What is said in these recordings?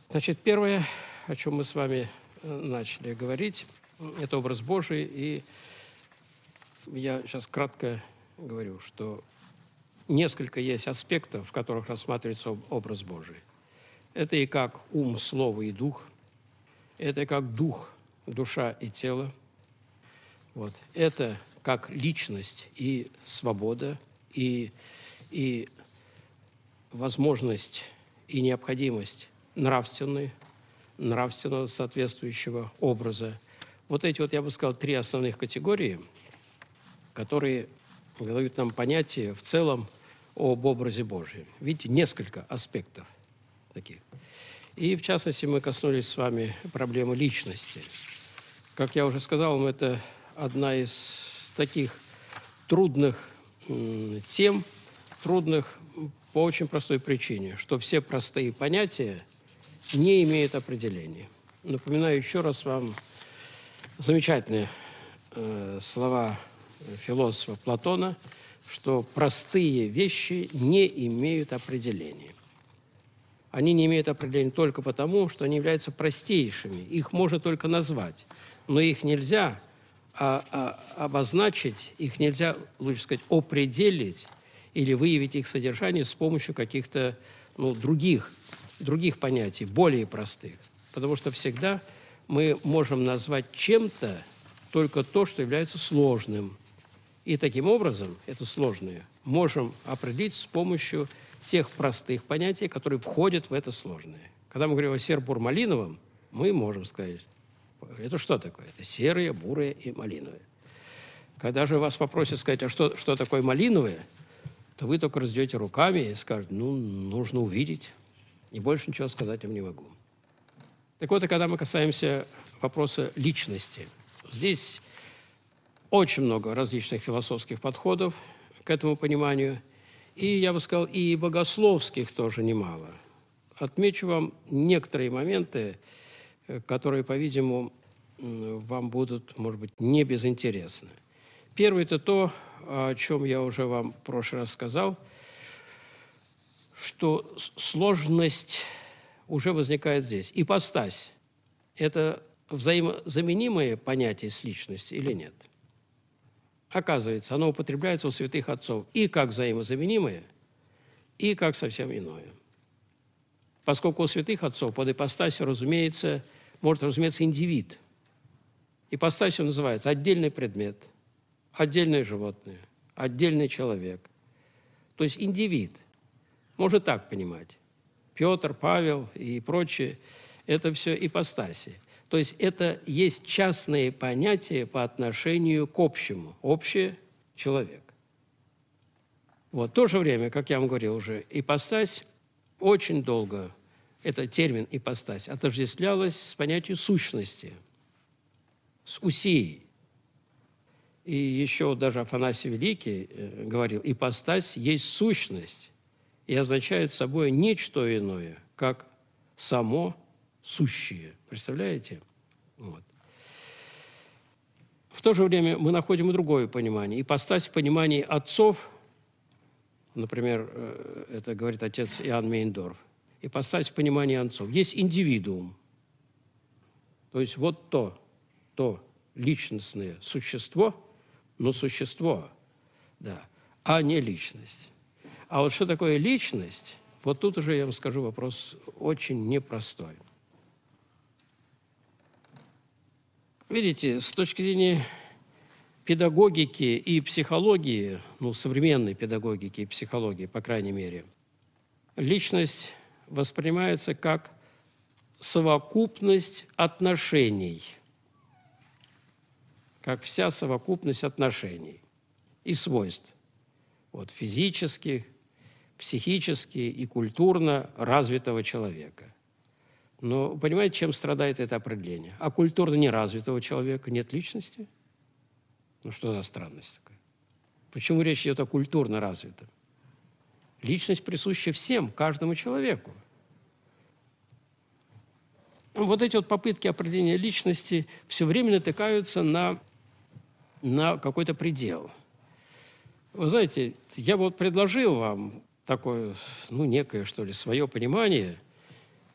Значит, первое, о чем мы с вами начали говорить, это образ Божий. И я сейчас кратко говорю, что несколько есть аспектов, в которых рассматривается образ Божий. Это и как ум, слово и дух, это и как дух, душа и тело. Вот. Это как личность и свобода, и возможность, и необходимость нравственного соответствующего образа. Вот эти вот, я бы сказал, три основных категории, которые дают нам понятие в целом об образе Божьем. Видите, несколько аспектов таких. И, в частности, мы коснулись с вами проблемы личности. Как я уже сказал, это одна из таких трудных тем, трудных по очень простой причине, что все простые понятия не имеют определения. Напоминаю еще раз вам замечательные слова философа Платона, что простые вещи не имеют определения. Они не имеют определения только потому, что они являются простейшими. Их можно только назвать, но их нельзя обозначить, их нельзя, лучше сказать, определить или выявить их содержание с помощью каких-то других понятий, более простых. Потому что всегда мы можем назвать чем-то только то, что является сложным. И таким образом это сложное можем определить с помощью тех простых понятий, которые входят в это сложное. Когда мы говорим о серо-буро-малиновом, мы можем сказать, это что такое? Это серое, бурое и малиновое. Когда же вас попросят сказать, а что такое малиновое, то вы только раздете руками и скажете, нужно увидеть, и больше ничего сказать вам не могу. Так вот, и когда мы касаемся вопроса личности, здесь очень много различных философских подходов к этому пониманию, и, я бы сказал, и богословских тоже немало. Отмечу вам некоторые моменты, которые, по-видимому, вам будут, может быть, не безинтересны. Первое – это то, о чем я уже вам в прошлый раз сказал, что сложность уже возникает здесь. Ипостась – это взаимозаменимое понятие с личностью или нет? Оказывается, оно употребляется у святых отцов и как взаимозаменимое, и как совсем иное. Поскольку у святых отцов под ипостасью, может разуметься индивид. Ипостасью называется отдельный предмет, отдельное животное, отдельный человек. То есть индивид. Можно так понимать. Петр, Павел и прочее – это все ипостаси. То есть это есть частные понятия по отношению к общему. Общее – человек. Вот. В то же время, как я вам говорил уже, ипостась очень долго, это термин ипостась, отождествлялась с понятием сущности, с усией. И еще даже Афанасий Великий говорил, ипостась есть сущность и означает собой ничто иное, как само сущее. Представляете? Вот. В то же время мы находим и другое понимание. Ипостась в понимании отцов, например, это говорит отец Иоанн Мейндорф, ипостась в понимании отцов. Есть индивидуум, то есть вот то личностное существо, но существо, да, а не личность. А вот что такое личность, вот тут уже я вам скажу вопрос очень непростой. Видите, с точки зрения педагогики и психологии, современной педагогики и психологии, по крайней мере, личность воспринимается как совокупность отношений, как вся совокупность отношений и свойств, вот, физических, психически и культурно развитого человека. Но понимаете, чем страдает это определение? А культурно неразвитого человека нет личности? Что за странность такая? Почему речь идет о культурно развитом? Личность присуща всем, каждому человеку. Вот эти вот попытки определения личности все время натыкаются на какой-то предел. Вы знаете, я вот предложил вам такое, некое, что ли, свое понимание,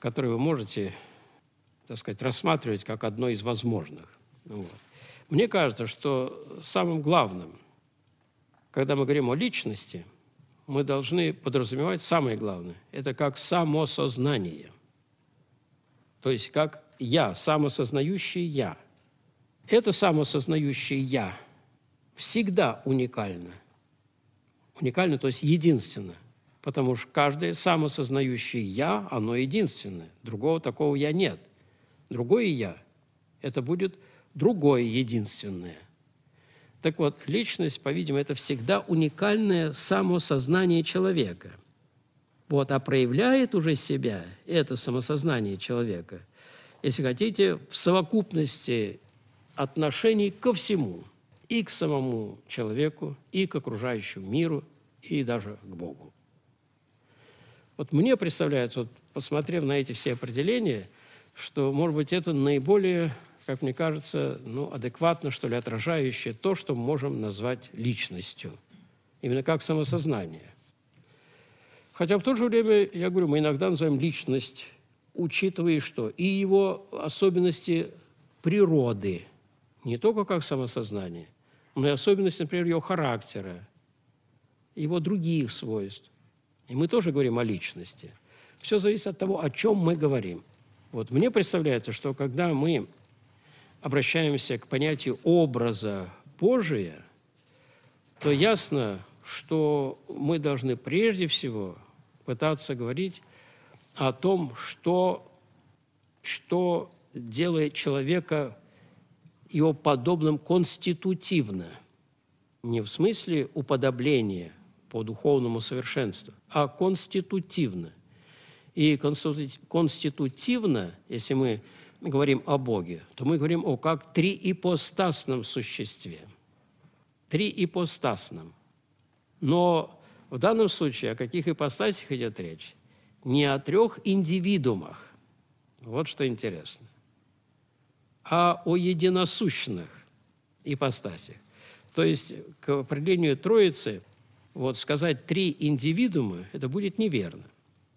которое вы можете, так сказать, рассматривать как одно из возможных. Вот. Мне кажется, что самым главным, когда мы говорим о личности, мы должны подразумевать самое главное – это как самосознание. То есть как «я», самосознающий «я». Это самосознающее «я» всегда уникально. Уникально, то есть единственно. Потому что каждое самосознающее «я», оно единственное. Другого такого «я» нет. Другое «я» – это будет другое единственное. Так вот, личность, по-видимому, это всегда уникальное самосознание человека. Вот, а проявляет уже себя это самосознание человека, если хотите, в совокупности отношений ко всему, и к самому человеку, и к окружающему миру, и даже к Богу. Вот мне представляется, вот, посмотрев на эти все определения, что, может быть, это наиболее, как мне кажется, адекватно, что ли, отражающее то, что мы можем назвать личностью, именно как самосознание. Хотя в то же время, я говорю, мы иногда называем личность, учитывая что? И его особенности природы, не только как самосознание, но и особенности, например, его характера, его других свойств. И мы тоже говорим о личности. Все зависит от того, о чем мы говорим. Вот мне представляется, что когда мы обращаемся к понятию образа Божия, то ясно, что мы должны прежде всего пытаться говорить о том, что делает человека его подобным конститутивно. Не в смысле уподобления по духовному совершенству, а конститутивно. И конститутивно, если мы говорим о Боге, то мы говорим о как триипостасном существе. Триипостасном. Но в данном случае о каких ипостасях идет речь? Не о трех индивидуумах, вот что интересно, а о единосущных ипостасях. То есть к определению Троицы сказать три индивидуума – это будет неверно.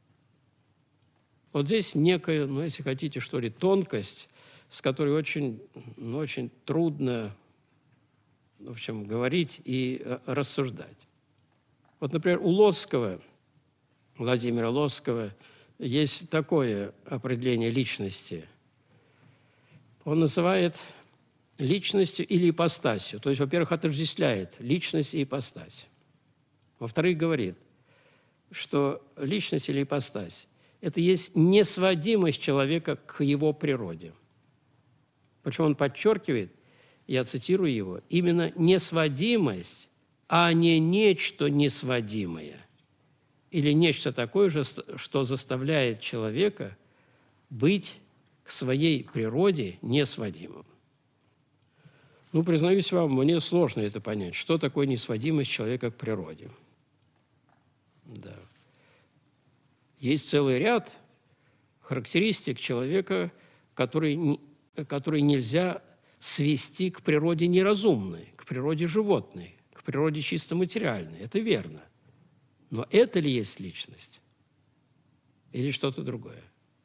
Вот здесь некая, если хотите, что ли, тонкость, с которой очень трудно, в общем, говорить и рассуждать. Вот, например, у Лосского, Владимира Лосского, есть такое определение личности. Он называет личностью или ипостасью. То есть, во-первых, отождествляет личность и ипостась. Во-вторых, говорит, что личность или ипостась – это есть несводимость человека к его природе. Причем он подчеркивает, я цитирую его, именно несводимость, а не нечто несводимое. Или нечто такое же, что заставляет человека быть к своей природе несводимым. Признаюсь вам, мне сложно это понять. Что такое несводимость человека к природе? Да. Есть целый ряд характеристик человека, которые нельзя свести к природе неразумной, к природе животной, к природе чисто материальной. Это верно. Но это ли есть личность? Или что-то другое?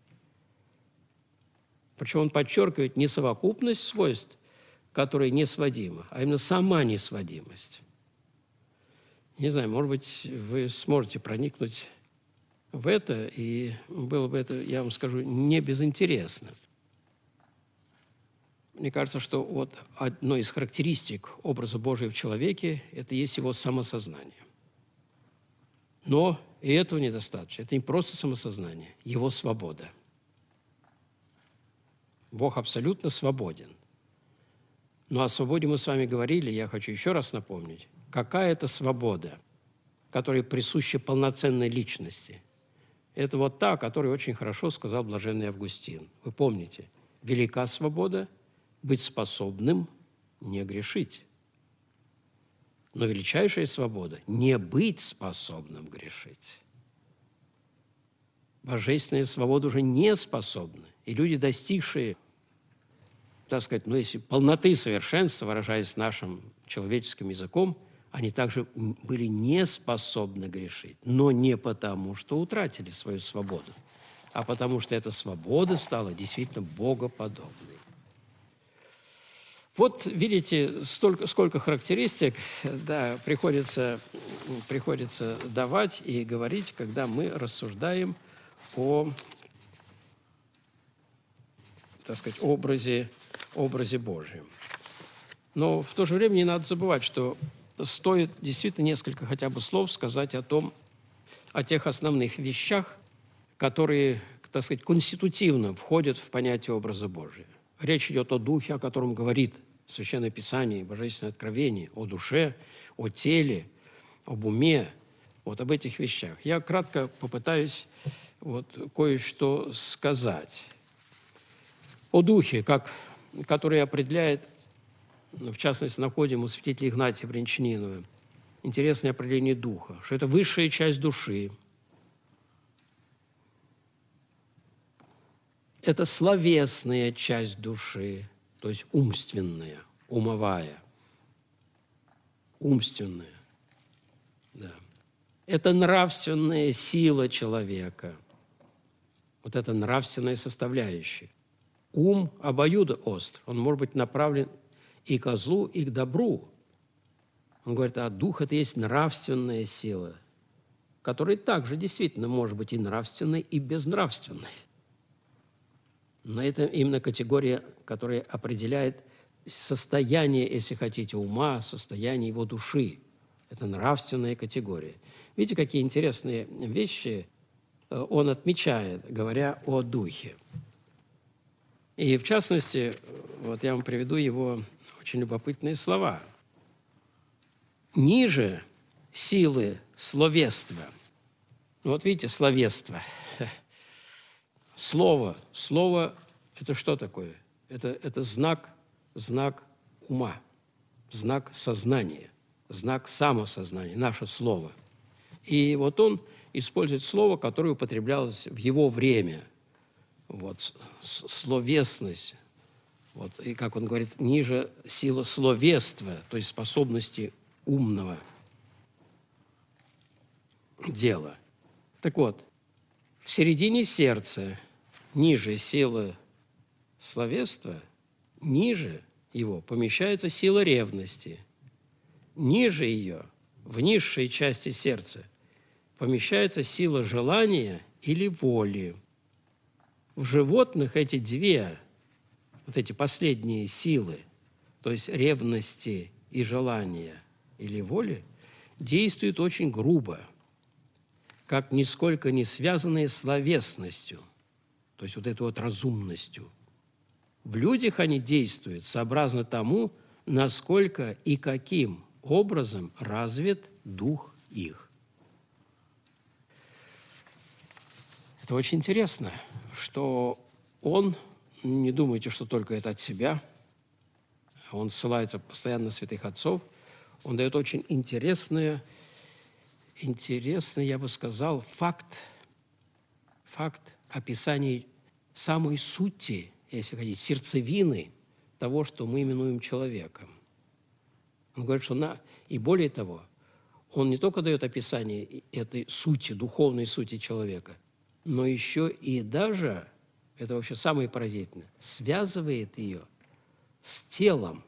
Причем он подчеркивает не совокупность свойств, которые несводимы, а именно сама несводимость. Не знаю, может быть, вы сможете проникнуть в это, и было бы это, я вам скажу, не безинтересно. Мне кажется, что одной из характеристик образа Божия в человеке – это есть его самосознание. Но и этого недостаточно. Это не просто самосознание, его свобода. Бог абсолютно свободен. Но о свободе мы с вами говорили, я хочу еще раз напомнить. Какая это свобода, которая присуща полноценной личности? Это та, о которой очень хорошо сказал блаженный Августин. Вы помните, велика свобода быть способным не грешить. Но величайшая свобода – не быть способным грешить. Божественная свобода уже не способна. И люди, достигшие, так сказать, если полноты совершенства, выражаясь нашим человеческим языком, они также были не способны грешить, но не потому, что утратили свою свободу, а потому что эта свобода стала действительно богоподобной. Вот видите, сколько характеристик, да, приходится давать и говорить, когда мы рассуждаем о, так сказать, образе Божьем. Но в то же время не надо забывать, что стоит действительно несколько хотя бы слов сказать о тех основных вещах, которые, так сказать, конститутивно входят в понятие образа Божия. Речь идет о духе, о котором говорит Священное Писание, Божественное откровение, о душе, о теле, об уме, вот об этих вещах. Я кратко попытаюсь кое-что сказать. О духе, который определяет, в частности, находим у святителя Игнатия Брянчанинова, интересное определение духа, что это высшая часть души, это словесная часть души, то есть умственная, умовая, умственная. Да. Это нравственная сила человека, вот это нравственная составляющая. Ум обоюдоостр, он может быть направлен и ко злу, и к добру. Он говорит, а дух – это есть нравственная сила, которая также действительно может быть и нравственной, и безнравственной. Но это именно категория, которая определяет состояние, если хотите, ума, состояние его души. Это нравственная категория. Видите, какие интересные вещи он отмечает, говоря о духе. И, в частности, вот я вам приведу его очень любопытные слова. «Ниже силы словества». Вот видите, словество. Слово – это что такое? Это знак ума, знак сознания, знак самосознания, наше слово. И вот он использует слово, которое употреблялось в его время. Вот, словесность. Вот, и, как он говорит, ниже сила словества, то есть способности умного дела. Так вот, в середине сердца, ниже силы словества, ниже его помещается сила ревности. Ниже ее, в низшей части сердца, помещается сила желания или воли. В животных эти две, вот эти последние силы, то есть ревности и желания или воли, действуют очень грубо, как нисколько не связанные словесностью, то есть вот этой вот разумностью. В людях они действуют сообразно тому, насколько и каким образом развит дух их. Это очень интересно, что он, не думайте, что только это от себя, он ссылается постоянно на святых отцов, он дает очень интересный, я бы сказал, факт описания самой сути, если хотите, сердцевины того, что мы именуем человеком. Он говорит, что и более того, он не только дает описание этой сути, духовной сути человека, но еще и даже, это вообще самое поразительное, связывает ее с телом.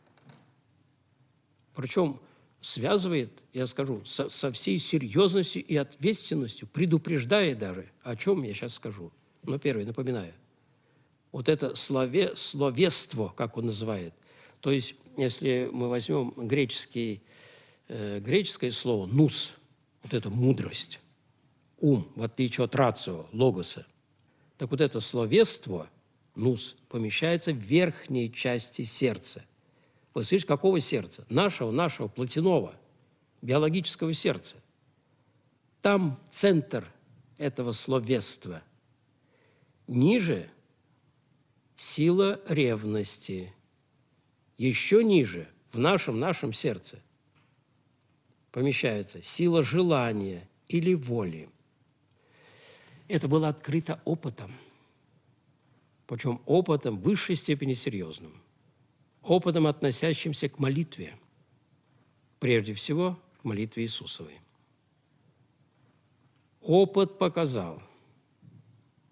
Причем связывает, я скажу, со всей серьезностью и ответственностью, предупреждая даже, о чем я сейчас скажу. Но первое, напоминаю, вот это словество, как он называет, то есть, если мы возьмем греческое слово «нус», вот это мудрость, ум, в отличие от рацио, логоса, так вот это словество, нус, помещается в верхней части сердца. Вы слышите, какого сердца? Нашего плотяного, биологического сердца. Там центр этого словества. Ниже сила ревности. Еще ниже, в нашем сердце, помещается сила желания или воли. Это было открыто опытом, причем опытом в высшей степени серьезным, опытом, относящимся к молитве, прежде всего к молитве Иисусовой. Опыт показал,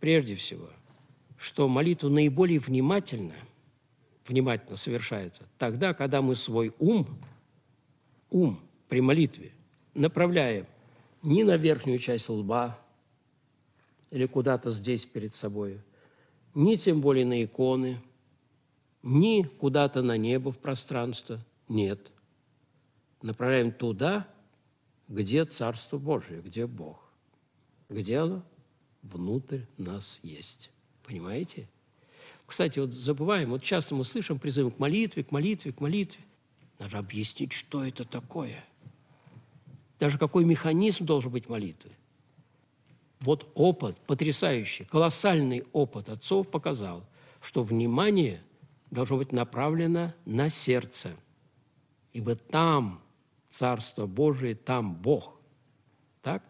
прежде всего, что молитва наиболее внимательно совершается тогда, когда мы свой ум при молитве направляем не на верхнюю часть лба или куда-то здесь перед собой, ни тем более на иконы, ни куда-то на небо в пространство. Нет. Направляем туда, где Царство Божие, где Бог, где оно внутрь нас есть. Понимаете? Кстати, вот забываем, вот часто мы слышим призывы к молитве, к молитве, к молитве. Надо объяснить, что это такое. Даже какой механизм должен быть молитвы. Вот опыт потрясающий, колоссальный опыт отцов показал, что внимание должно быть направлено на сердце, ибо там Царство Божие, там Бог. Так?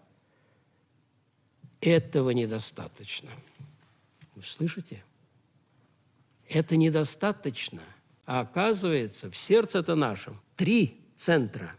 Этого недостаточно. Вы слышите? Это недостаточно. А оказывается, в сердце-то нашем 3 центра.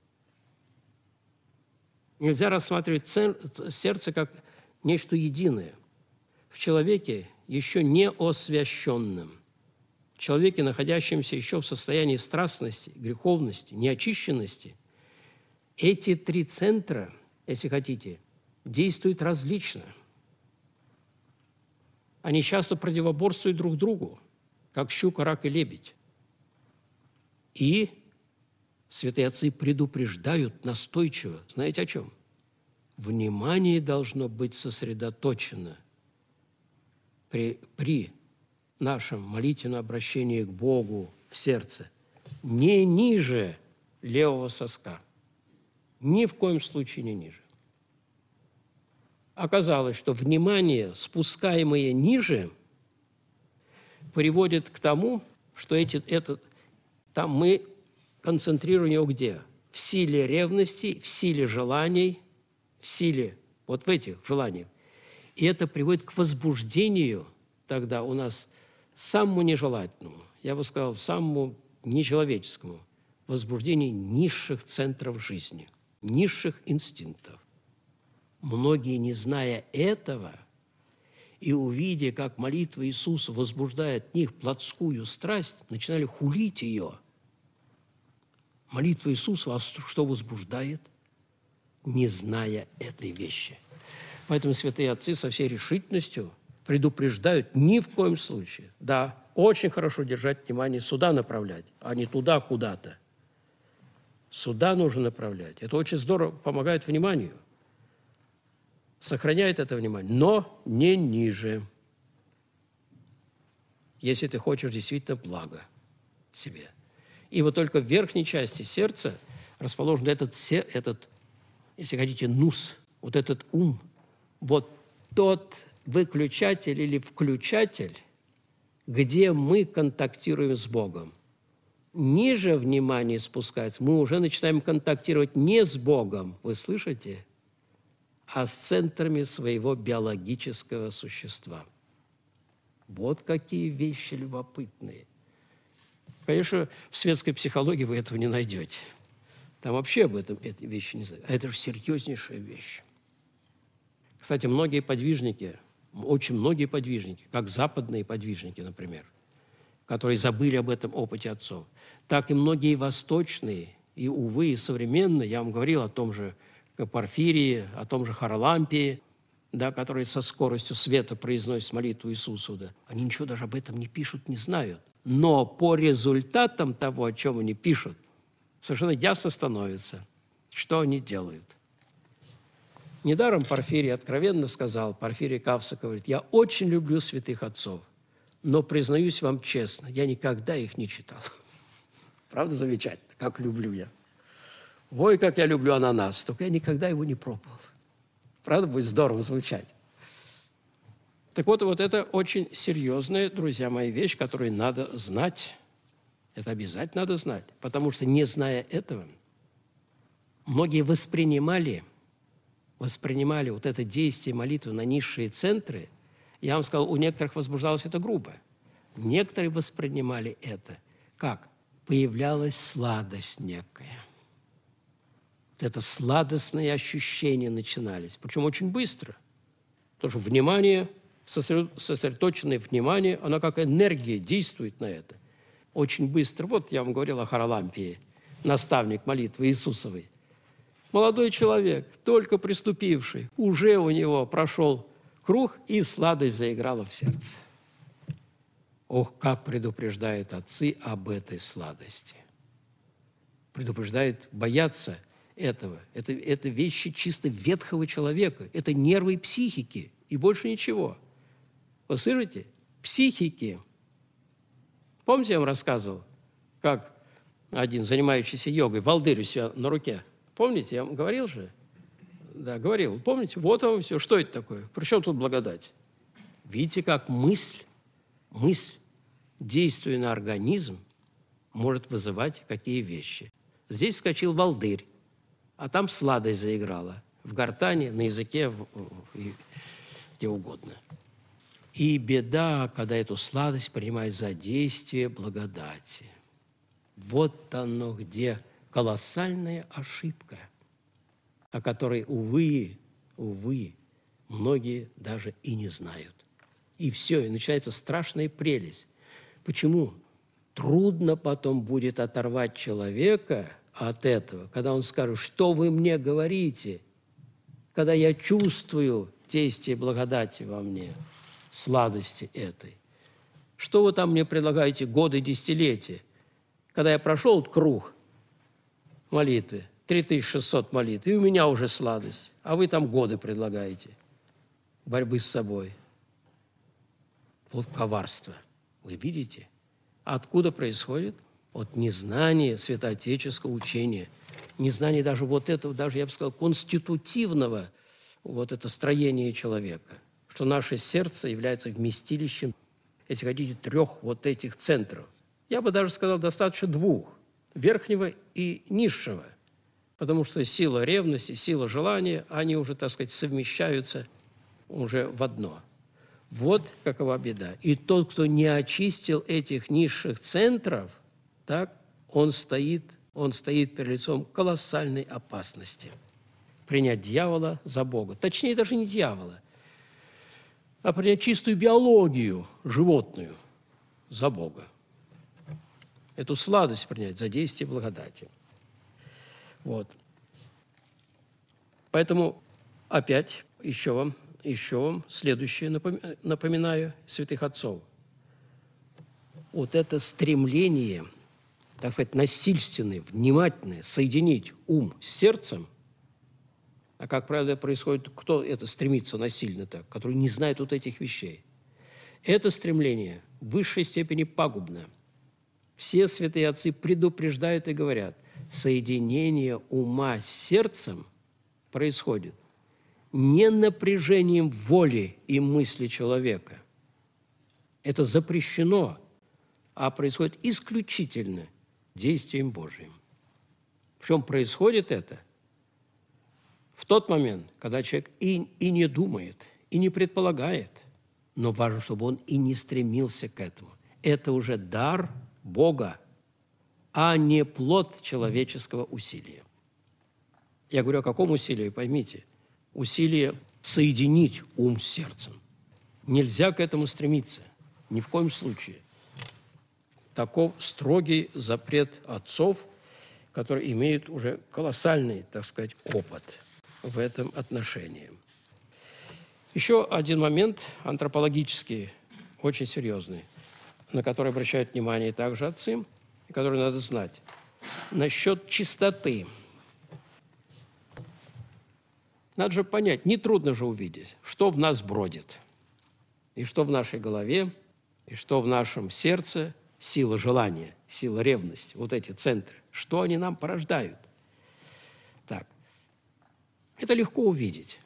Нельзя рассматривать сердце как нечто единое. В человеке еще не освященном, в человеке, находящемся еще в состоянии страстности, греховности, неочищенности, эти 3 центра, если хотите, действуют различно. Они часто противоборствуют друг другу, как щука, рак и лебедь. И святые отцы предупреждают настойчиво, знаете о чем? Внимание должно быть сосредоточено при нашем молитвенном обращении к Богу в сердце не ниже левого соска, ни в коем случае не ниже. Оказалось, что внимание, спускаемое ниже, приводит к тому, что там мы концентрируем его где? В силе ревности, в силе желаний, в силе вот в этих желаниях. И это приводит к возбуждению тогда у нас самому нежелательному, я бы сказал, самому нечеловеческому возбуждению низших центров жизни, низших инстинктов. Многие, не зная этого и увидя, как молитва Иисуса возбуждает в них плотскую страсть, начинали хулить ее. Молитва Иисуса вас что возбуждает? Не зная этой вещи. Поэтому святые отцы со всей решительностью предупреждают ни в коем случае. Да, очень хорошо держать внимание, сюда направлять, а не туда куда-то. Сюда нужно направлять. Это очень здорово помогает вниманию. Сохраняет это внимание, но не ниже, если ты хочешь действительно блага себе. Ибо только в верхней части сердца расположен этот, если хотите, нус, вот этот ум, вот тот выключатель или включатель, где мы контактируем с Богом. Ниже внимание спускается, мы уже начинаем контактировать не с Богом, вы слышите, а с центрами своего биологического существа. Вот какие вещи любопытные. Конечно, в светской психологии вы этого не найдете. Там вообще об этом эти вещи не знают. А это же серьезнейшая вещь. Кстати, многие подвижники, очень многие подвижники, как западные подвижники, например, которые забыли об этом опыте отцов, так и многие восточные, и, увы, и современные, я вам говорил о том же Порфирии, о том же Харлампии, да, который со скоростью света произносит молитву Иисусу, да, они ничего даже об этом не пишут, не знают. Но по результатам того, о чем они пишут, совершенно ясно становится, что они делают. Недаром Порфирий откровенно сказал, Порфирий Кавса говорит, я очень люблю святых отцов, но, признаюсь вам честно, я никогда их не читал. Правда замечательно, как люблю я. Ой, как я люблю ананас, только я никогда его не пробовал. Правда, будет здорово звучать. Так вот это очень серьезная, друзья мои, вещь, которую надо знать. Это обязательно надо знать, потому что, не зная этого, многие воспринимали вот это действие молитвы на низшие центры. Я вам сказал, у некоторых возбуждалось это грубо. Некоторые воспринимали это как? Появлялась сладость некая. Это сладостные ощущения начинались, причем очень быстро. Потому что внимание сосредоточенное внимание, оно как энергия действует на это. Очень быстро. Вот я вам говорил о Харалампии, наставник молитвы Иисусовой. Молодой человек, только приступивший, уже у него прошел круг, и сладость заиграла в сердце. Ох, как предупреждают отцы об этой сладости. Предупреждают бояться этого. Это вещи чисто ветхого человека. Это нервы психики и больше ничего. Вы слышите? Психики. Помните, я вам рассказывал, как один, занимающийся йогой, волдырь у себя на руке. Помните, я вам говорил же? Да, говорил. Помните? Вот вам все. Что это такое? При чем тут благодать? Видите, как мысль, действуя на организм, может вызывать какие вещи. Здесь вскочил волдырь, а там сладость заиграла. В гортани, на языке, где угодно. И беда, когда эту сладость принимает за действие благодати. Вот оно где колоссальная ошибка, о которой, увы, многие даже и не знают. И все, и начинается страшная прелесть. Почему? Трудно потом будет оторвать человека от этого, когда он скажет, что вы мне говорите, когда я чувствую действие благодати во мне, сладости этой. Что вы там мне предлагаете годы, десятилетия? Когда я прошел круг молитвы, 3600 молитв, и у меня уже сладость, а вы там годы предлагаете борьбы с собой. Вот коварство. Вы видите? Откуда происходит? От незнания святоотеческого учения, незнания даже вот этого, даже, я бы сказал, конститутивного вот это строение человека, что наше сердце является вместилищем, если хотите, 3 вот этих центров. Я бы даже сказал, достаточно 2, верхнего и низшего, потому что сила ревности, сила желания, они уже, так сказать, совмещаются уже в одно. Вот какова беда. И тот, кто не очистил этих низших центров, так, он стоит перед лицом колоссальной опасности. Принять дьявола за Бога. Точнее, даже не дьявола, а принять чистую биологию животную за Бога. Эту сладость принять за действие благодати. Вот. Поэтому опять еще вам следующее напоминаю святых отцов. Вот это стремление, так сказать, насильственное, внимательное, соединить ум с сердцем, а как правило происходит, кто это стремится насильно так, который не знает вот этих вещей. Это стремление в высшей степени пагубно. Все святые отцы предупреждают и говорят, соединение ума с сердцем происходит не напряжением воли и мысли человека. Это запрещено, а происходит исключительно действием Божиим. Причем происходит это в тот момент, когда человек и не думает, и не предполагает, но важно, чтобы он и не стремился к этому. Это уже дар Бога, а не плод человеческого усилия. Я говорю о каком усилии, поймите. Усилие соединить ум с сердцем. Нельзя к этому стремиться, ни в коем случае. Таков строгий запрет отцов, которые имеют уже колоссальный, так сказать, опыт в этом отношении. Еще один момент антропологический, очень серьезный, на который обращают внимание также отцы, и который надо знать. Насчет чистоты. Надо же понять, нетрудно же увидеть, что в нас бродит, и что в нашей голове, и что в нашем сердце, сила желания, сила ревности, вот эти центры, что они нам порождают. Так, это легко увидеть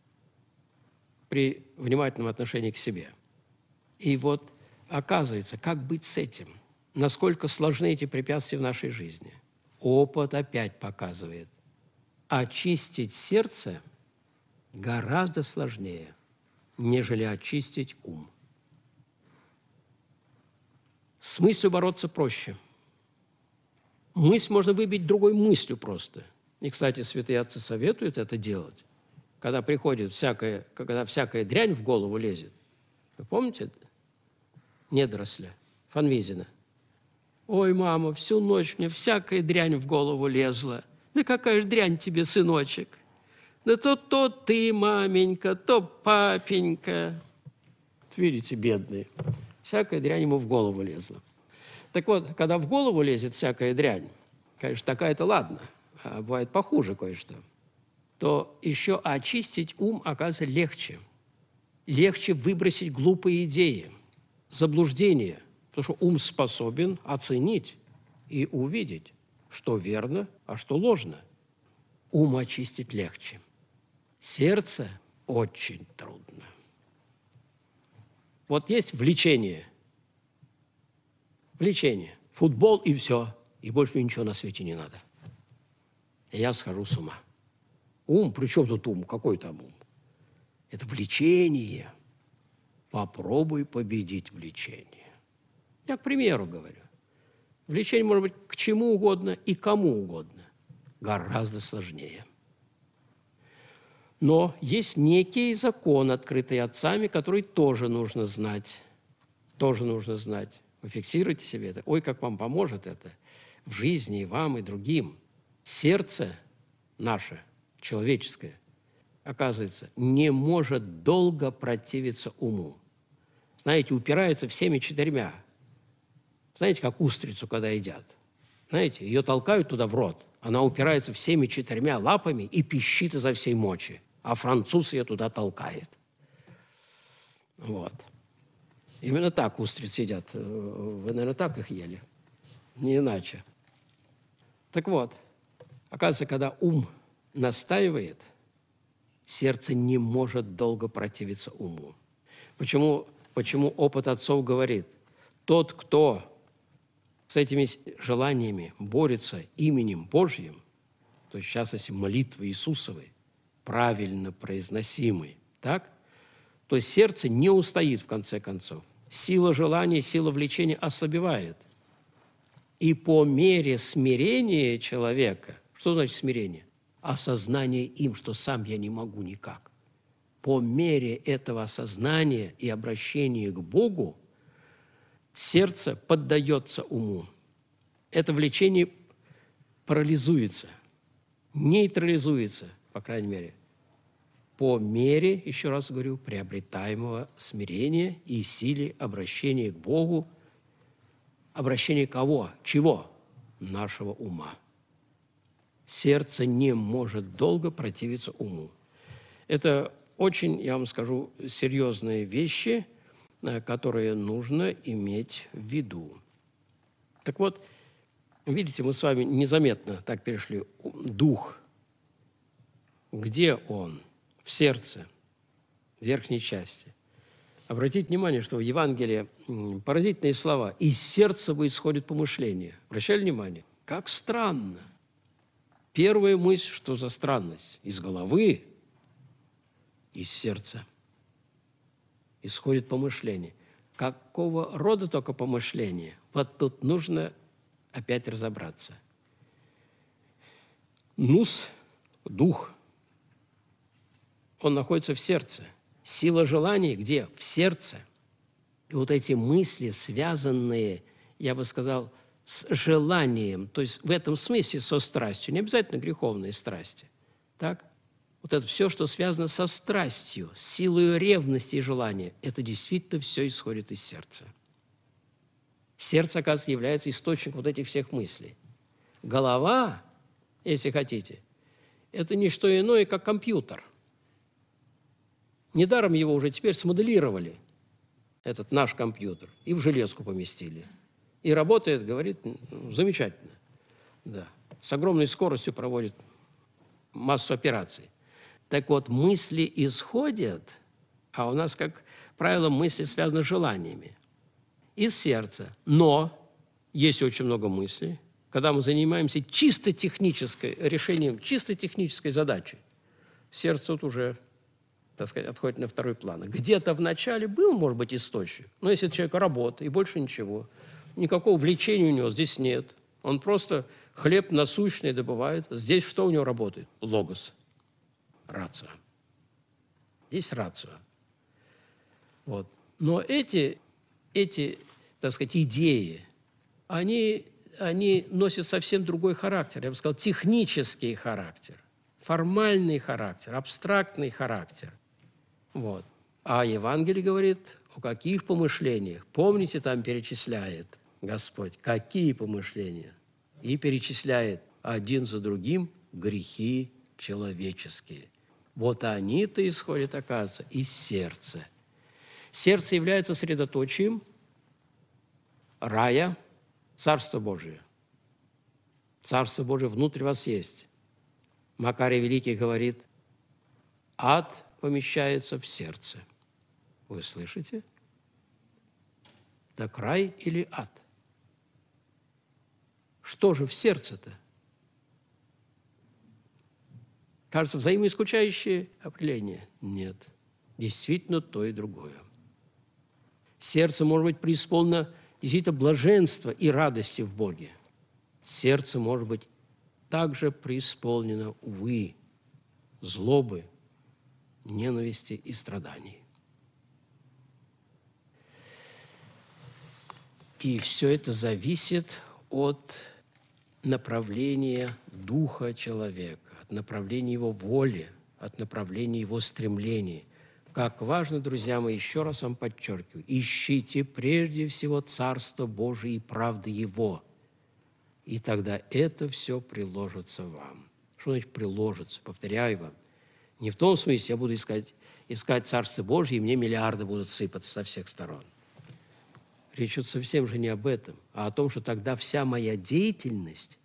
при внимательном отношении к себе. И вот оказывается, как быть с этим? Насколько сложны эти препятствия в нашей жизни? Опыт опять показывает. Очистить сердце гораздо сложнее, нежели очистить ум. С мыслью бороться проще. Мысль можно выбить другой мыслью просто. И, кстати, святые отцы советуют это делать. Когда приходит когда всякая дрянь в голову лезет, Вы помните недоросля Фанвизина? «Ой, мама, всю ночь мне всякая дрянь в голову лезла. Да какая ж дрянь тебе, сыночек? Да то ты, маменька, то папенька». Вот видите, бедный. Всякая дрянь ему в голову лезла. Так вот, когда в голову лезет всякая дрянь, конечно, такая-то ладно, а бывает похуже кое-что, то еще очистить ум, оказывается, легче. Легче выбросить глупые идеи, заблуждения, потому что ум способен оценить и увидеть, что верно, а что ложно. Ум очистить легче. Сердце очень трудно. Вот есть влечение. Влечение. Футбол и все. И больше мне ничего на свете не надо. И я схожу с ума. Ум? При чем тут ум? Какой там ум? Это влечение. Попробуй победить влечение. Я к примеру говорю. Влечение может быть к чему угодно и кому угодно. Гораздо сложнее. Но есть некий закон, открытый отцами, который тоже нужно знать. Тоже нужно знать. Вы фиксируйте себе это. Ой, как вам поможет это в жизни и вам, и другим. Сердце наше, человеческое, оказывается, не может долго противиться уму. Знаете, упирается всеми четырьмя. Знаете, как устрицу, когда едят. Знаете, ее толкают туда в рот. Она упирается всеми четырьмя лапами и пищит изо всей мочи. А француз ее туда толкает. Вот. Именно так устрицы едят. Вы, наверное, так их ели. Не иначе. Так вот, оказывается, когда ум настаивает, сердце не может долго противиться уму. Почему опыт отцов говорит, тот, кто с этими желаниями борется именем Божьим, то есть, в частности, молитвы Иисусовой, правильно произносимой, так, то сердце не устоит в конце концов. Сила желания, сила влечения ослабевает. И по мере смирения человека, что значит смирение? Осознание им, что сам я не могу никак. По мере этого осознания и обращения к Богу сердце поддается уму. Это влечение парализуется, нейтрализуется, по крайней мере, по мере, еще раз говорю, приобретаемого смирения и силы обращения к Богу. Обращение кого? Чего? Нашего ума. Сердце не может долго противиться уму. Это очень, я вам скажу, серьезные вещи, которые нужно иметь в виду. Так вот, видите, мы с вами незаметно так перешли. Дух. Где он? В сердце, в верхней части. Обратите внимание, что в Евангелии поразительные слова. «Из сердца исходит помышление». Обращали внимание? Как странно. Первая мысль, что за странность? Из головы, из сердца исходит помышление. Какого рода только помышление? Вот тут нужно опять разобраться. Нус, дух, он находится в сердце. Сила желаний где? В сердце. И вот эти мысли, связанные, я бы сказал, с желанием, то есть в этом смысле со страстью, не обязательно греховные страсти, так? Вот это все, что связано со страстью, с силой ревности и желания, это действительно все исходит из сердца. Сердце, оказывается, является источником вот этих всех мыслей. Голова, если хотите, это не что иное, как компьютер. Недаром его уже теперь смоделировали, этот наш компьютер, и в железку поместили. И работает, говорит, замечательно. Да. С огромной скоростью проводит массу операций. Так вот, мысли исходят, а у нас, как правило, мысли связаны с желаниями, из сердца. Но есть очень много мыслей, когда мы занимаемся чисто решением чисто технической задачи. Сердце тут уже, так сказать, отходит на второй план. Где-то в начале был, может быть, источник, но если человек работает и больше ничего, никакого влечения у него здесь нет. Он просто хлеб насущный добывает. Здесь что у него работает? Логос. Рацио. Здесь рацио. Вот. Но эти, так сказать, идеи, они носят совсем другой характер. Я бы сказал, технический характер, формальный характер, абстрактный характер. Вот. А Евангелие говорит о каких помышлениях. Помните, там перечисляет Господь, какие помышления. И перечисляет один за другим грехи человеческие. Вот они-то исходят, оказывается, из сердца. Сердце является средоточием рая, Царства Божия. Царство Божие внутри вас есть. Макарий Великий говорит, ад помещается в сердце. Вы слышите? Так рай или ад? Что же в сердце-то? Кажется, взаимоисключающее определение. Нет. Действительно то и другое. Сердце может быть преисполнено действительно блаженства и радости в Боге. Сердце может быть также преисполнено, увы, злобы, ненависти и страданий. И все это зависит от направления духа человека, от направления его воли, от направления его стремлений. Как важно, друзья мои, еще раз вам подчеркиваю, ищите прежде всего Царство Божие и правды Его, и тогда это все приложится вам. Что значит приложится? Повторяю вам, не в том смысле, я буду искать Царство Божие, и мне миллиарды будут сыпаться со всех сторон. Речь идет совсем же не об этом, а о том, что тогда вся моя деятельность,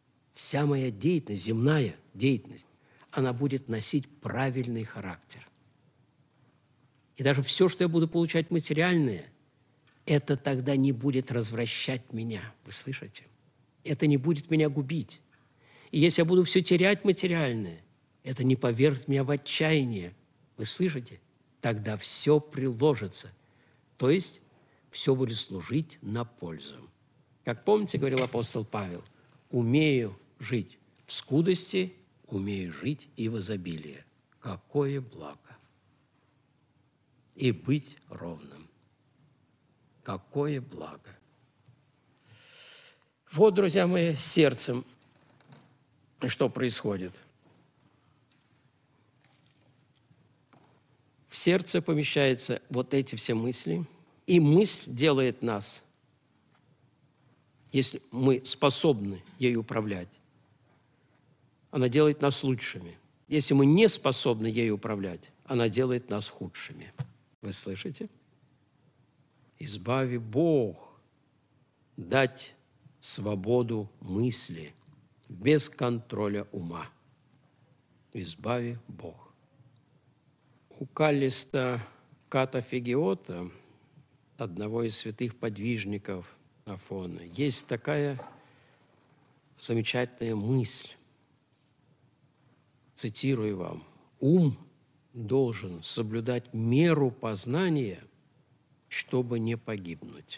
земная деятельность, она будет носить правильный характер. И даже все, что я буду получать материальное, это тогда не будет развращать меня. Вы слышите? Это не будет меня губить. И если я буду все терять материальное, это не повергнет меня в отчаяние. Вы слышите? Тогда все приложится. То есть все будет служить на пользу. Как помните, говорил апостол Павел, умею жить в скудости, умею жить и в изобилии. Какое благо! И быть ровным. Какое благо! Вот, друзья мои, с сердцем что происходит. В сердце помещаются вот эти все мысли, и мысль делает нас, если мы способны ею управлять, она делает нас лучшими. Если мы не способны ею управлять, она делает нас худшими. Вы слышите? Избави Бог дать свободу мысли без контроля ума. Избави Бог. У Каллиста Катафигиота, одного из святых подвижников Афона, есть такая замечательная мысль. Цитирую вам. «Ум должен соблюдать меру познания, чтобы не погибнуть».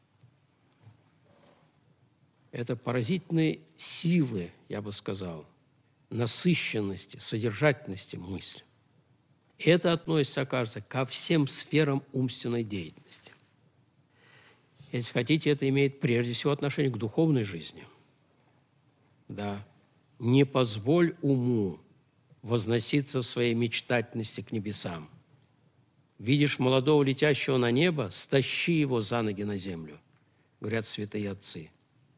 Это поразительные силы, я бы сказал, насыщенности, содержательности мысли. Это относится, окажется, ко всем сферам умственной деятельности. Если хотите, это имеет прежде всего отношение к духовной жизни. Да. Не позволь уму возноситься в своей мечтательности к небесам. Видишь молодого летящего на небо, стащи его за ноги на землю, говорят святые отцы.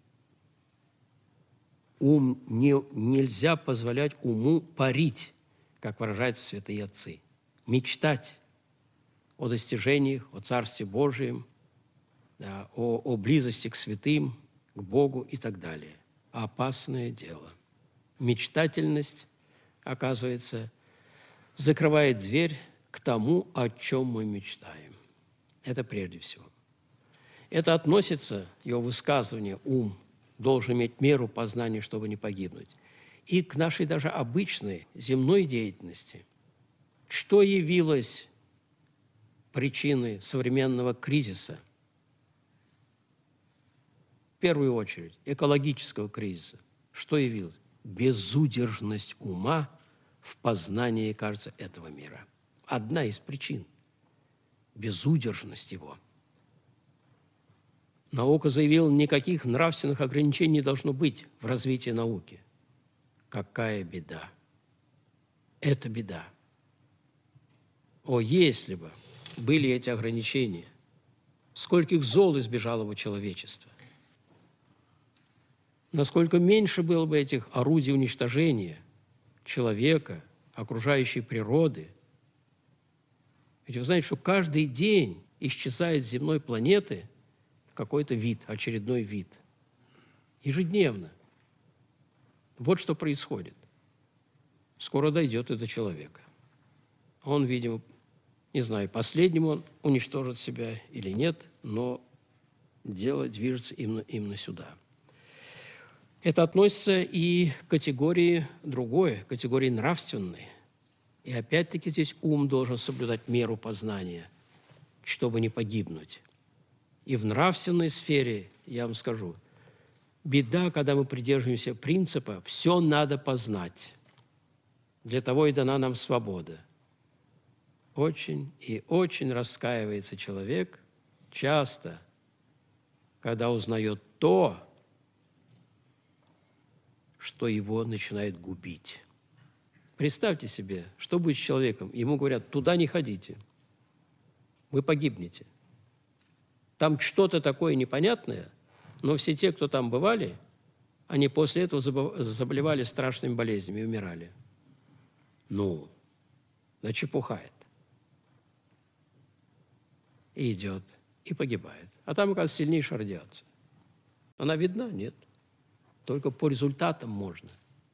Нельзя позволять уму парить, как выражаются святые отцы. Мечтать о достижениях, о Царстве Божьем, да, о близости к святым, к Богу и так далее. Опасное дело. Мечтательность, оказывается, закрывает дверь к тому, о чем мы мечтаем. Это прежде всего. Это относится, его высказывание, ум должен иметь меру познания, чтобы не погибнуть, и к нашей даже обычной земной деятельности. Что явилось причиной современного кризиса? В первую очередь, экологического кризиса. Что явилось? Безудержность ума в познании, кажется, этого мира. Одна из причин. безудержность его. Наука заявила, никаких нравственных ограничений не должно быть в развитии науки. Какая беда! Это беда. О, если бы были эти ограничения, скольких зол избежало бы человечество, насколько меньше было бы этих орудий уничтожения человека, окружающей природы. Ведь вы знаете, что каждый день исчезает с земной планеты какой-то вид, очередной вид. Ежедневно. Вот что происходит. Скоро дойдет и до человека. Он, видимо, не знаю, последним он уничтожит себя или нет, но дело движется именно сюда. Это относится и к категории другой, категории нравственной. И опять-таки здесь ум должен соблюдать меру познания, чтобы не погибнуть. И в нравственной сфере, я вам скажу, беда, когда мы придерживаемся принципа «все надо познать». Для того и дана нам свобода. Очень и очень раскаивается человек часто, когда узнает то, что его начинает губить. Представьте себе, что будет с человеком. Ему говорят, туда не ходите, вы погибнете. Там что-то такое непонятное, но все те, кто там бывали, они после этого заболевали страшными болезнями и умирали. Ну, начепухает. И идет, и погибает. А там, оказывается, сильнейшая радиация. Она видна? Нет. Только по результатам можно.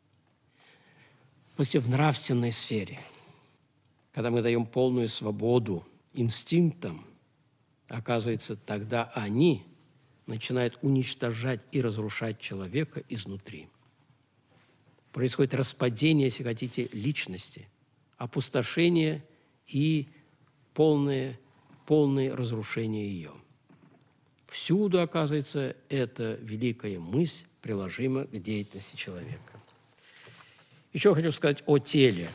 После в нравственной сфере, когда мы даем полную свободу инстинктам, оказывается, тогда они начинают уничтожать и разрушать человека изнутри. Происходит распадение, если хотите, личности, опустошение и полное разрушение ее. Всюду, оказывается, эта великая мысль приложима к деятельности человека. Еще хочу сказать о теле.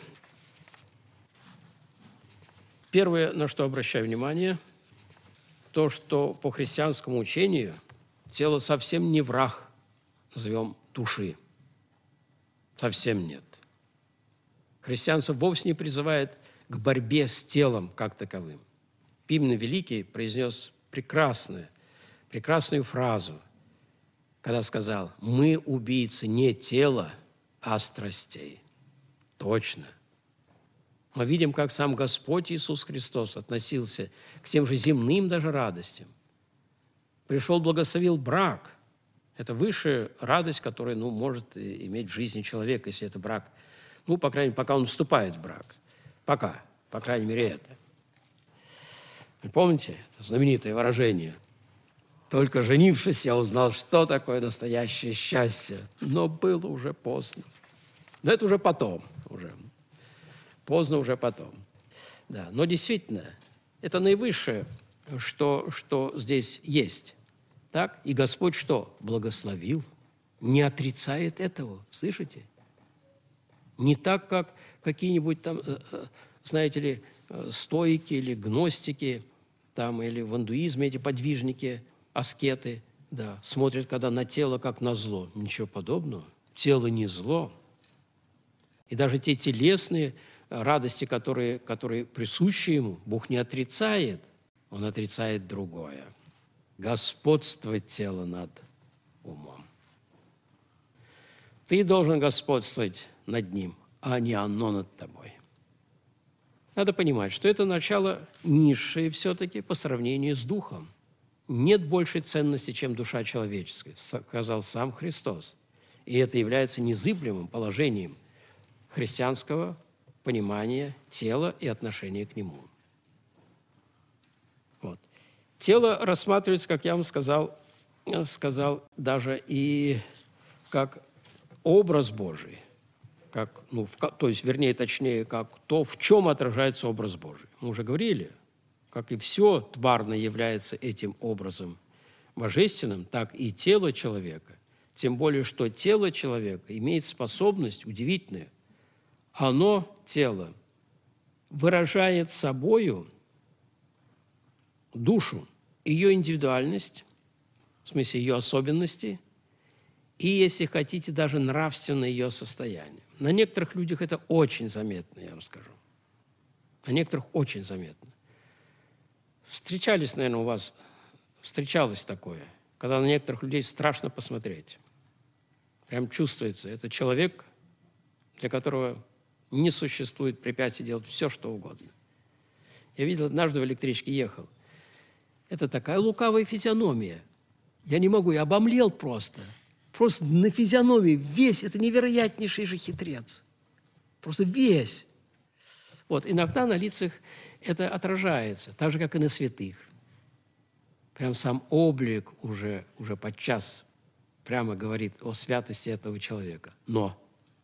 Первое, на что обращаю внимание, то, что по христианскому учению тело совсем не враг, назовем, души. Совсем нет. Христианство вовсе не призывает к борьбе с телом как таковым. Пимен Великий произнес прекрасную фразу, когда сказал: «Мы убийцы не тела, а страстей». Точно. Мы видим, как сам Господь Иисус Христос относился к тем же земным даже радостям. Пришел, благословил брак. Это высшая радость, которая, может иметь в жизни человека, если это брак. По крайней мере, пока он вступает в брак. Пока, по крайней мере, это. Вы помните это знаменитое выражение? Только женившись, я узнал, что такое настоящее счастье. Но было уже поздно. Но это уже потом. Поздно уже потом. Да. Но действительно, это наивысшее, что здесь есть. Так? И Господь что? Благословил. Не отрицает этого. Слышите? Не так, как какие-нибудь там, знаете ли, стоики или гностики, там, или в индуизме эти подвижники, аскеты, да, смотрят, когда на тело, как на зло. Ничего подобного. Тело не зло. И даже те телесные радости, которые присущи ему, Бог не отрицает. Он отрицает другое. Господство тела над умом. Ты должен господствовать над ним, а не оно над тобой. Надо понимать, что это начало низшее все-таки по сравнению с духом. Нет большей ценности, чем душа человеческая, сказал сам Христос. И это является незыблемым положением христианского понимания тела и отношения к нему. Вот. Тело рассматривается, как я вам сказал даже и как образ Божий, как то, в чем отражается образ Божий. Мы уже говорили, как и все тварное является этим образом божественным, так и тело человека. Тем более, что тело человека имеет способность удивительную. Оно, тело, выражает собою душу, ее индивидуальность, в смысле ее особенности, и, если хотите, даже нравственное ее состояние. На некоторых людях это очень заметно, я вам скажу. На некоторых очень заметно. Встречались, наверное, у вас, встречалось такое, когда на некоторых людей страшно посмотреть. Прям чувствуется, это человек, для которого не существует препятствий делать все, что угодно. Я видел, однажды в электричке ехал. Это такая лукавая физиономия. Я не могу, я обомлел просто. Просто на физиономии весь, это невероятнейший же хитрец. Просто весь. Вот, иногда на лицах это отражается, так же, как и на святых. Прям сам облик уже подчас прямо говорит о святости этого человека. Но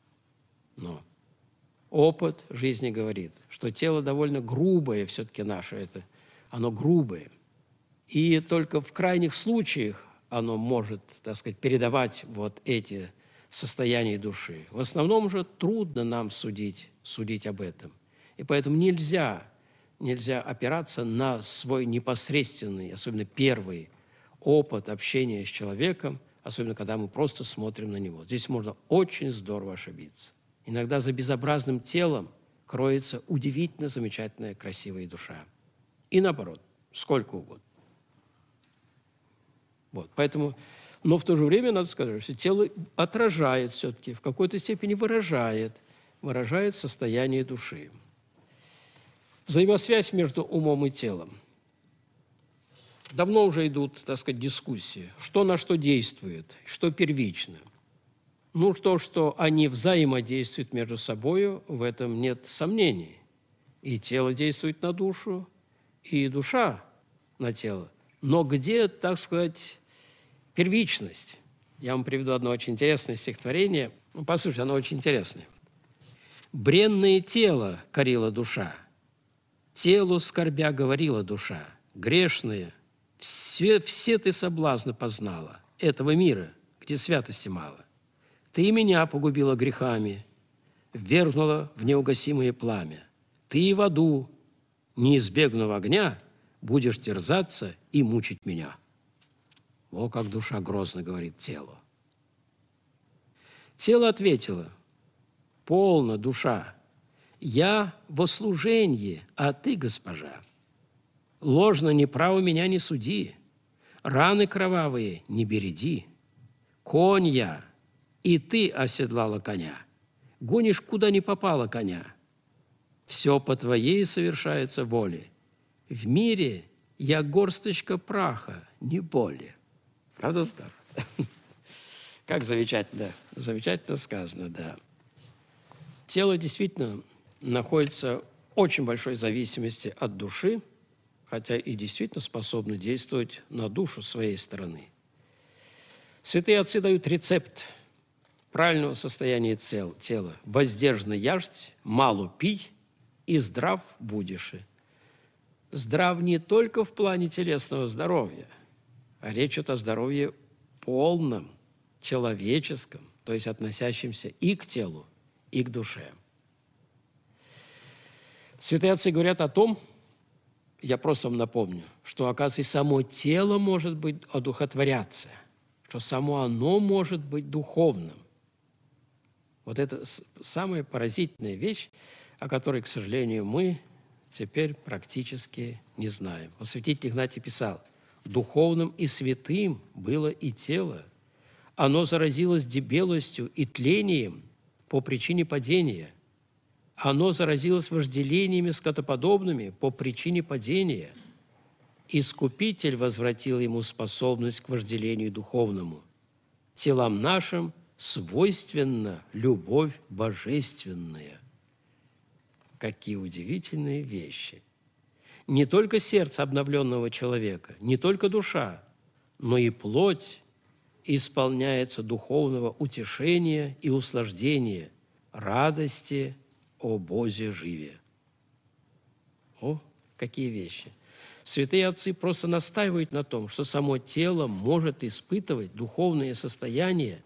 опыт жизни говорит, что тело довольно грубое все-таки наше, оно грубое. И только в крайних случаях оно может, так сказать, передавать вот эти состояния души. В основном же трудно нам судить об этом. И поэтому нельзя опираться на свой непосредственный, особенно первый опыт общения с человеком, особенно когда мы просто смотрим на него. Здесь можно очень здорово ошибиться. Иногда за безобразным телом кроется удивительно замечательная, красивая душа. И наоборот, сколько угодно. Вот, поэтому, но в то же время надо сказать, что тело отражает все-таки, в какой-то степени выражает состояние души. Взаимосвязь между умом и телом. Давно уже идут, так сказать, дискуссии, что на что действует, что первично. Ну, что они взаимодействуют между собой, в этом нет сомнений. И тело действует на душу, и душа на тело. Но где, так сказать, первичность? Я вам приведу одно очень интересное стихотворение. Послушайте, оно очень интересное. «Бренное тело корила душа, телу скорбя говорила душа, грешная, все ты соблазны познала, этого мира, где святости мало. Ты и меня погубила грехами, ввергнула в неугасимое пламя. Ты и в аду неизбегного огня будешь терзаться и мучить меня». О, как душа грозно говорит телу. Тело ответило: «Полно, душа, я во служенье, а ты, госпожа. Ложно неправо меня не суди, раны кровавые не береди. Конь я, и ты оседлала коня, гонишь, куда не попало коня. Все по твоей совершается воле. В мире я горсточка праха, не более». Правда здорово? Как замечательно сказано, да. Тело действительно находится в очень большой зависимости от души, хотя и действительно способно действовать на душу своей стороны. Святые отцы дают рецепт правильного состояния тела. «Воздержно яжь, мало пий, и здрав будешь». Здрав не только в плане телесного здоровья, а речь идет о здоровье полном, человеческом, то есть относящемся и к телу, и к душе. Святые отцы говорят о том, я просто вам напомню, что, оказывается, само тело может быть одухотворяться, что само оно может быть духовным. Вот это самая поразительная вещь, о которой, к сожалению, мы теперь практически не знаем. Вот святитель Игнатий писал: «Духовным и святым было и тело. Оно заразилось дебелостью и тлением по причине падения. Оно заразилось вожделениями скотоподобными по причине падения. Искупитель возвратил ему способность к вожделению духовному. Телам нашим свойственна любовь божественная». Какие удивительные вещи! Не только сердце обновленного человека, не только душа, но и плоть исполняется духовного утешения и услаждения, радости о Бозе живе. О, какие вещи! Святые отцы просто настаивают на том, что само тело может испытывать духовные состояния.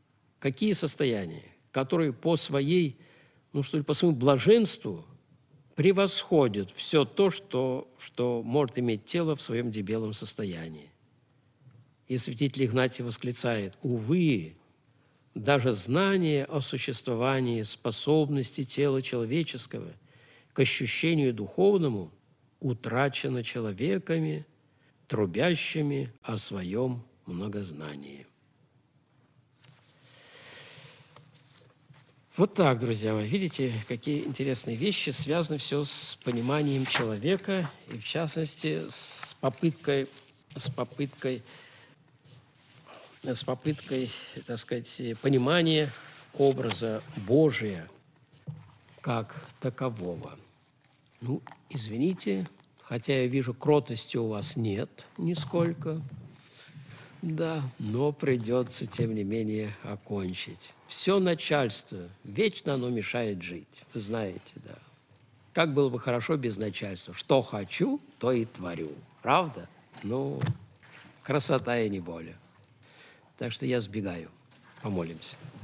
Какие состояния? Которые по своей, по своему блаженству превосходит все то, что может иметь тело в своем дебелом состоянии. И святитель Игнатий восклицает: «Увы, даже знание о существовании способности тела человеческого к ощущению духовному утрачено человеками, трубящими о своем многознании». Вот так, друзья мои. Видите, какие интересные вещи, связаны все с пониманием человека и, в частности, с попыткой, так сказать, понимания образа Божия как такового. Ну, извините, хотя я вижу, кротости у вас нет нисколько, да, но придется, тем не менее, окончить. Все начальство, вечно оно мешает жить, вы знаете, да. Как было бы хорошо без начальства. Что хочу, то и творю. Правда? Ну, красота и не более. Так что я сбегаю. Помолимся.